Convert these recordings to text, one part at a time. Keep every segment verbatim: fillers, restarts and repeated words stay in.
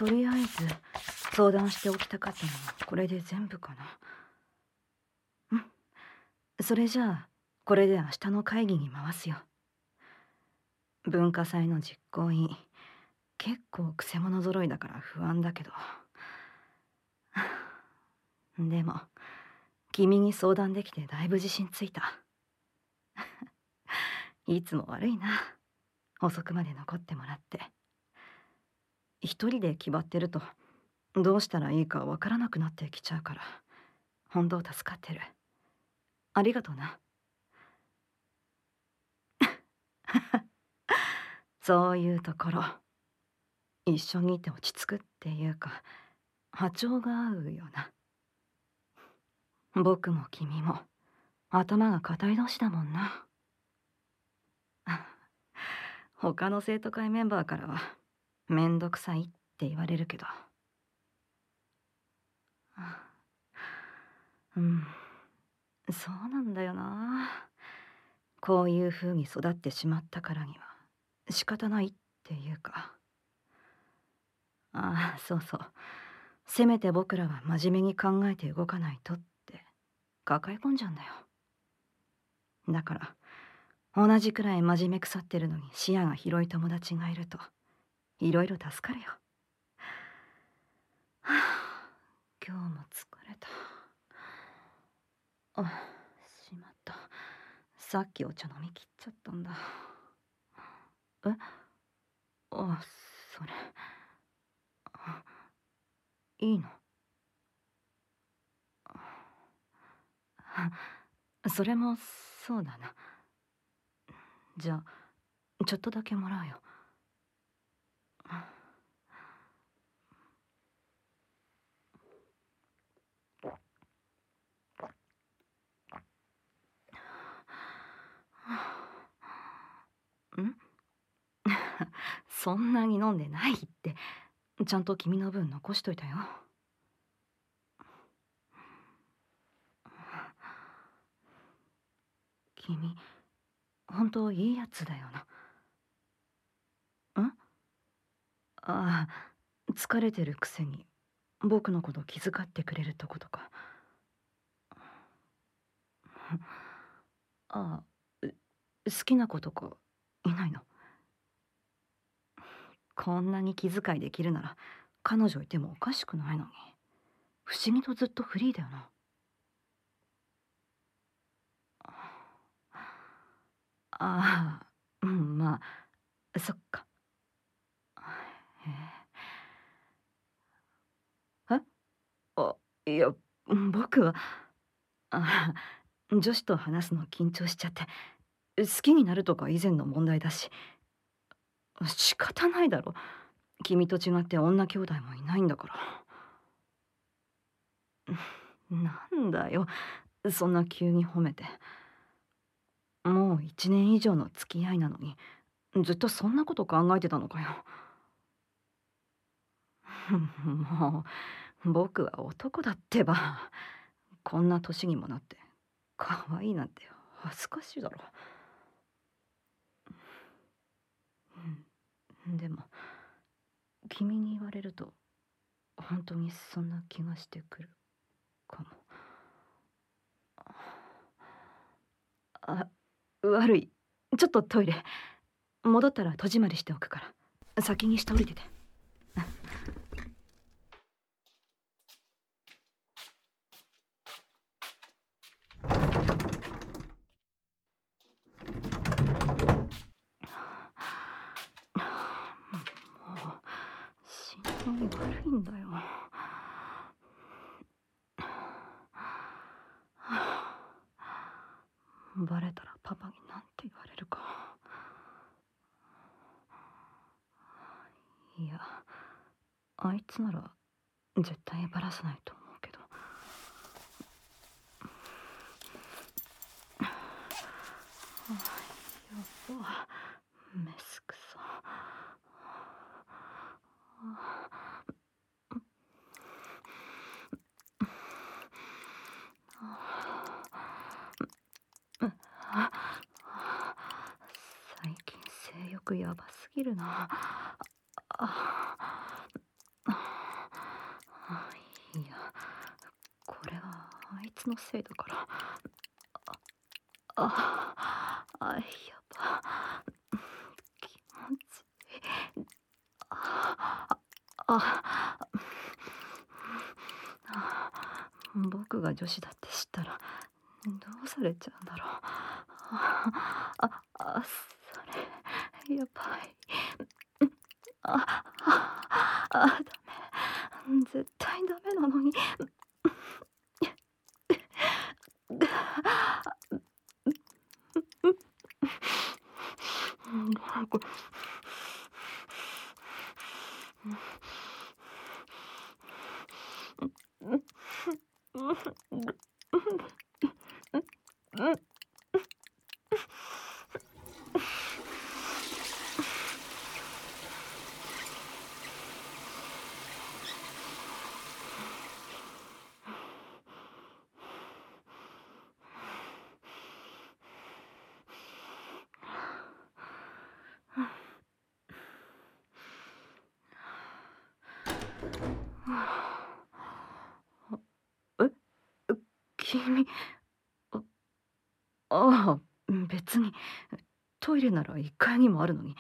とりあえず相談しておきたかったのはこれで全部かな。うんそれじゃあこれで明日の会議に回すよ。文化祭の実行委員、結構くせ者揃いだから不安だけどでも君に相談できてだいぶ自信ついたいつも悪いな、遅くまで残ってもらって。一人で気張ってるとどうしたらいいかわからなくなってきちゃうから、本当助かってる。ありがとうなそういうところ一緒にいて落ち着くっていうか、波長が合うよな。僕も君も頭が固い同士だもんな他の生徒会メンバーからはめんどくさいって言われるけど、うんそうなんだよな。こういう風に育ってしまったからには仕方ないっていうか。ああそうそう、せめて僕らは真面目に考えて動かないとって抱え込んじゃうんだよ。だから同じくらい真面目腐ってるのに視野が広い友達がいるといろいろ助かるよ。はあ、今日も疲れた。あ、しまった。さっきお茶飲み切っちゃったんだ。え、あ、それあいいの？あそれもそうだな。じゃあちょっとだけもらうよ。んそんなに飲んでないって。ちゃんと君の分残しといたよ。君本当いいやつだよな。んああ、疲れてるくせに僕のこと気遣ってくれるとことか。ああ、好きな子とかいないの？こんなに気遣いできるなら彼女いてもおかしくないのに、不思議とずっとフリーだよな。ああ、うんまあそっか。へえ。えあいや僕はあ女子と話すの緊張しちゃって、好きになるとか以前の問題だし仕方ないだろ。君と違って女兄弟もいないんだから。なんだよそんな急に褒めて。もう一年以上の付き合いなのにずっとそんなこと考えてたのかよ。もう僕は男だってば。こんな年にもなって可愛いなんて恥ずかしいだろ。うんでも君に言われると本当にそんな気がしてくるかも。あ、悪い。ちょっとトイレ。戻ったら戸締まりしておくから先に下降りてて。心臓悪いんだよ。バレたらパパになんて言われるか。いやあいつなら絶対バラさないと思うけど。やばメスクソ。最近性欲やばすぎるな。 つのせいだから。ああ、あ、やば。気持ちいい。あああ、僕が女子だって知ったらどうされちゃうんだろう。ああ、あ、それやばい。ああ、あ、ダメ。絶対ダメなのに。え、君、あああ、別にトイレならいっかいにもあるのに。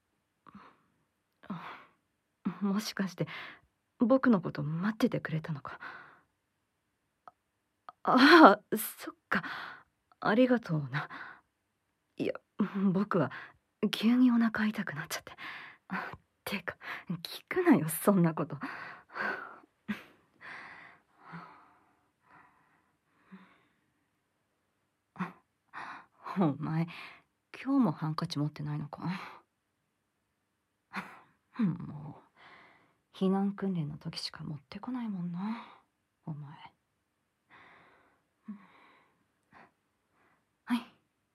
もしかして僕のこと待っててくれたのか。ああ、そっか。ありがとうな。いや、僕は急にお腹痛くなっちゃって。てか、聞くなよ、そんなこと。お前、今日もハンカチ持ってないのか。もう、避難訓練の時しか持ってこないもんな、お前。はい。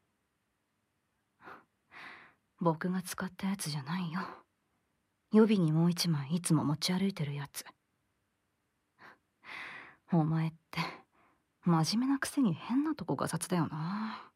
僕が使ったやつじゃないよ。予備にもう一枚いつも持ち歩いてるやつ。お前って真面目なくせに変なとこが雑だよな。